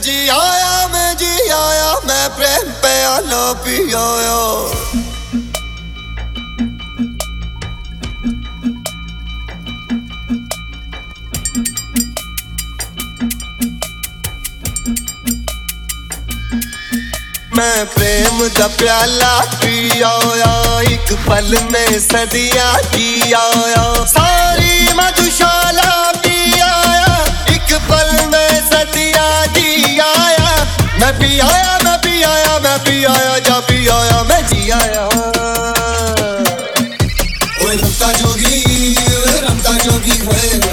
जी आया मैं प्रेम पे आलो पियोयो मैं प्रेम दा प्याला पियोया एक पल में सदियां जियोया सारी मधुशाला पियोया एक पल में सदियां जियोया मैं पियोया मैं पियोया मैं पियोया जा पियोया मैं जियोया ओए रमता जोगी ओए